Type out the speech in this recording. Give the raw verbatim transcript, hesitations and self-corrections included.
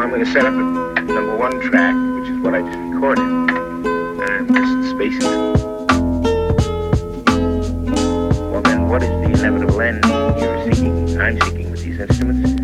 I'm going to set up a number one track, which is what I just recorded, and just spaces. Well then, what is the inevitable end you're seeking, I'm seeking with these instruments?